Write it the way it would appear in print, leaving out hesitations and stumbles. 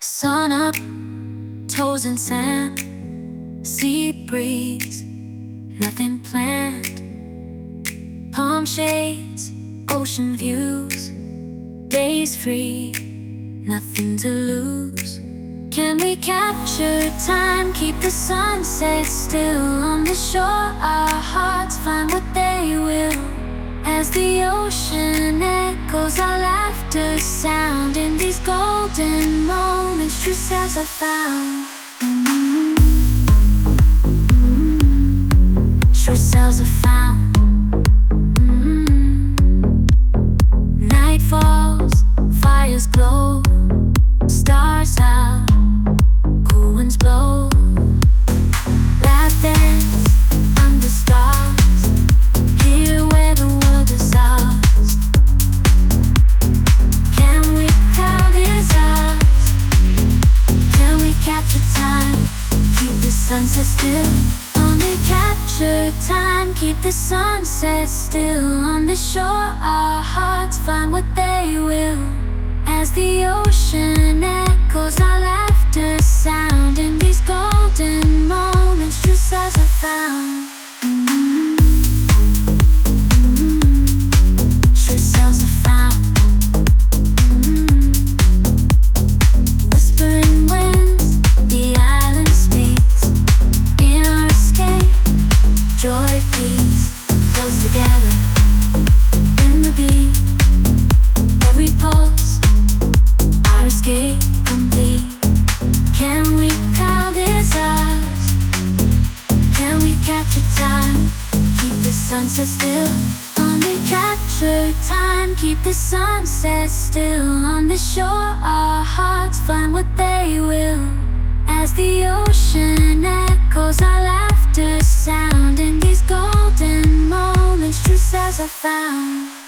Sun up, toes in sand, sea breeze, nothing planned. Palm shades, ocean views, days free, nothing to lose. Can we capture time, keep the sunset still on the shore? Our hearts find what they will, as the ocean echoes our laughter sound. In these golden moments, true selves are found. True selves are found. Night falls, fires glow, stars out, cool winds blow. Laugh, dance under stars, here where the world is ours. Can we count as ours? Can we capture time, keep the sunset still? Only capture time, keep the sunset still on the shore. Our hearts find what they will, as the ocean echoes our laughter sound. In these golden moments, true selves are found. True selves are found. Whispering winds, the island speaks. In our escape, joy, peace, close together in the beat. Every pulse, our escape complete. Can we count as ours? Can we capture time, keep the sunset still? Only capture time, keep the sunset still on the shore. Our hearts find what they will, as the ocean echoes our laughter sound. In these golden moments, true selves are found.